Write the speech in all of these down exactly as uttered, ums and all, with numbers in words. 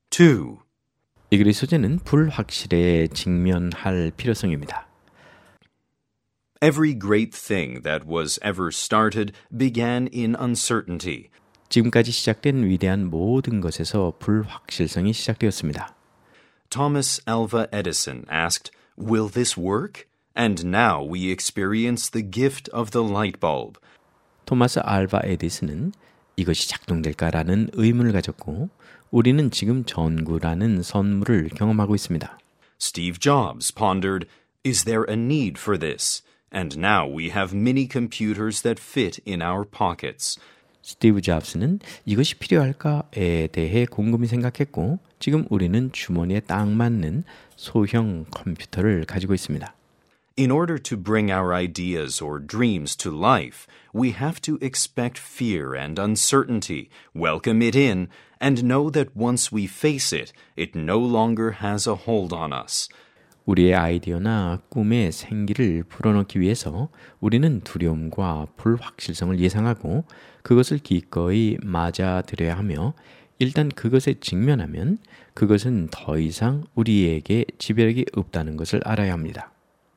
two. 이 글의 소재는 불확실에 직면할 필요성입니다. Every great thing that was ever started began in uncertainty. 지금까지 시작된 위대한 모든 것에서 불확실성이 시작되었습니다. Thomas Alva Edison asked, "Will this work?" And now we experience the gift of the light bulb. 토마스 알바 에디슨은 이것이 작동될까라는 의문을 가졌고 우리는 지금 전구라는 선물을 경험하고 있습니다. Steve Jobs pondered, "Is there a need for this?" And now we have mini computers that fit in our pockets. 스티브 잡스는 이것이 필요할까에 대해 곰곰이 생각했고 지금 우리는 주머니에 딱 맞는 소형 컴퓨터를 가지고 있습니다. In order to bring our ideas or dreams to life, we have to expect fear and uncertainty, welcome it in, and know that once we face it, it no longer has a hold on us. 우리의 아이디어나 꿈의 생기를 불어넣기 위해서 우리는 두려움과 불확실성을 예상하고 그것을 기꺼이 맞아들여야 하며 일단 그것에 직면하면 그것은 더 이상 우리에게 지배력이 없다는 것을 알아야 합니다.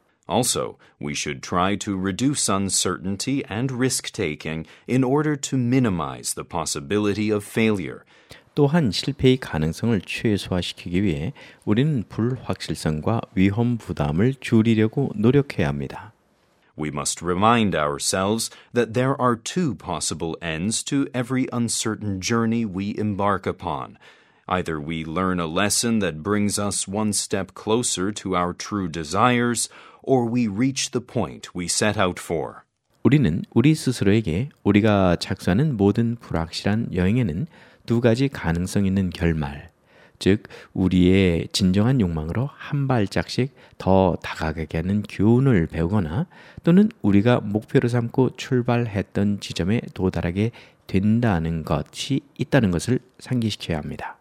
Also, we should try to reduce uncertainty and risk-taking in order to minimize the possibility of failure. 또한 실패의 가능성을 최소화시키기 위해 우리는 불확실성과 위험 부담을 줄이려고 노력해야 합니다. We must remind ourselves that there are two possible ends to every uncertain journey we embark upon. Either we learn a lesson that brings us one step closer to our true desires, or we reach the point we set out for. 우리는 우리 스스로에게 우리가 착수하는 모든 불확실한 여행에는 두 가지 가능성 있는 결말, 즉 우리의 진정한 욕망으로 한 발짝씩 더 다가가게 하는 교훈을 배우거나 또는 우리가 목표로 삼고 출발했던 지점에 도달하게 된다는 것이 있다는 것을 상기시켜야 합니다.